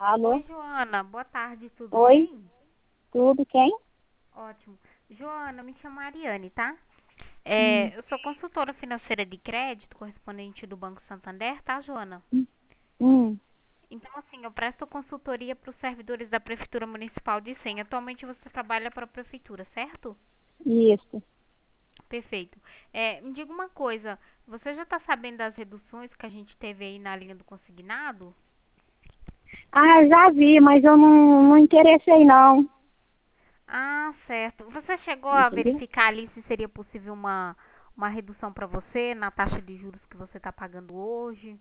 Alô? Oi, Joana. Boa tarde, tudo Oi? bem? Tudo quem? Ótimo. Joana, me chamo Ariane, tá? Hum, Eu sou consultora financeira de crédito, correspondente do Banco Santander, tá, Joana? hum, hum, Então, assim, eu presto consultoria para os servidores da Prefeitura Municipal de Senha. Atualmente você trabalha para a Prefeitura, certo? isso. Perfeito. Me diga uma coisa, você já está sabendo das reduções que a gente teve aí na linha do consignado? Ah, eu já vi, mas eu não interessei, não. Ah, certo. Você chegou a Entendeu? verificar ali se seria possível uma redução para você na taxa de juros que você está pagando hoje?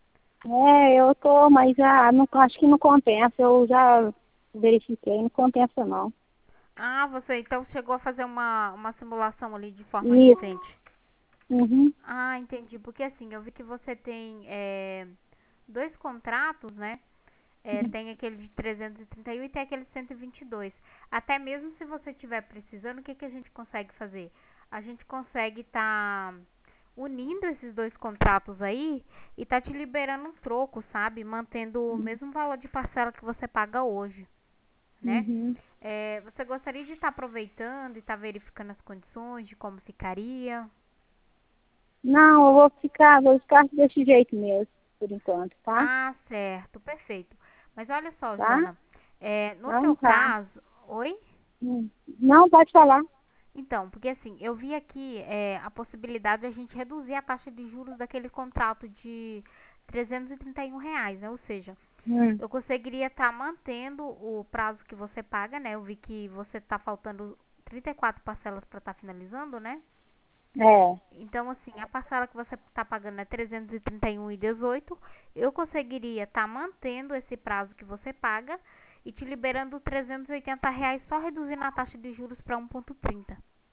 Eu tô, mas não, acho que não compensa. Eu já verifiquei, não compensa, não. Ah, você então chegou a fazer uma simulação ali de forma Isso. recente. Uhum, Ah, entendi. Porque assim, eu vi que você tem dois contratos, né? Tem aquele de 331 e tem aquele de 122. Até mesmo se você estiver precisando, o que a gente consegue fazer? A gente consegue estar unindo esses dois contratos aí e tá te liberando um troco, sabe? Mantendo o mesmo valor de parcela que você paga hoje, né? uhum. Você gostaria de estar aproveitando e estar verificando as condições de como ficaria? Não, eu vou ficar desse jeito mesmo, por enquanto, tá? Ah, certo, perfeito. Mas olha só, Tá? Joana, no Não, seu tá. caso, oi? Não, pode falar. Então, porque assim, eu vi aqui a possibilidade de a gente reduzir a taxa de juros daquele contrato de R$ 331, né? Ou seja, Hum, eu conseguiria estar mantendo o prazo que você paga, né? Eu vi que você está faltando 34 parcelas para estar finalizando, né? é. Então, assim, a parcela que você está pagando é 331,18. Eu conseguiria estar mantendo esse prazo que você paga e te liberando R$ 380, só reduzindo a taxa de juros para 1,30.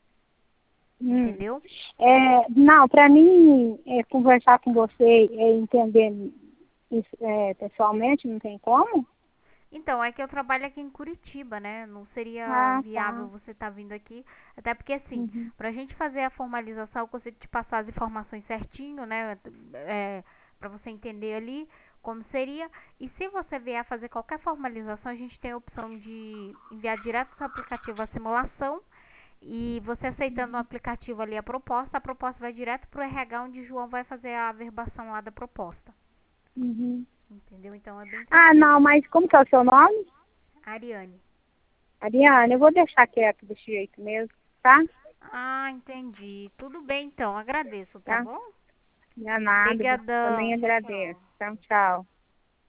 Hum. Entendeu? Não, para mim, conversar com você e entender isso, pessoalmente, não tem como? Então, é que eu trabalho aqui em Curitiba, né? Não seria Ah, viável tá. você estar vindo aqui. Até porque, assim, Uhum. pra gente fazer a formalização, eu consigo te passar as informações certinho, né? Pra você entender ali como seria. E se você vier a fazer qualquer formalização, a gente tem a opção de enviar direto no seu aplicativo a simulação. E você aceitando no aplicativo ali a proposta vai direto pro RH, onde o João vai fazer a averbação lá da proposta. Uhum. Entendeu? Então é bem Ah, tranquilo. não, mas como que é o seu nome? Ariane. Ariane, eu vou deixar quieto desse jeito mesmo, tá? Ah, entendi. Tudo bem então, agradeço, tá Tá? bom? Não é nada. Também Obrigadão. Tchau, agradeço. tchau. Então, tchau.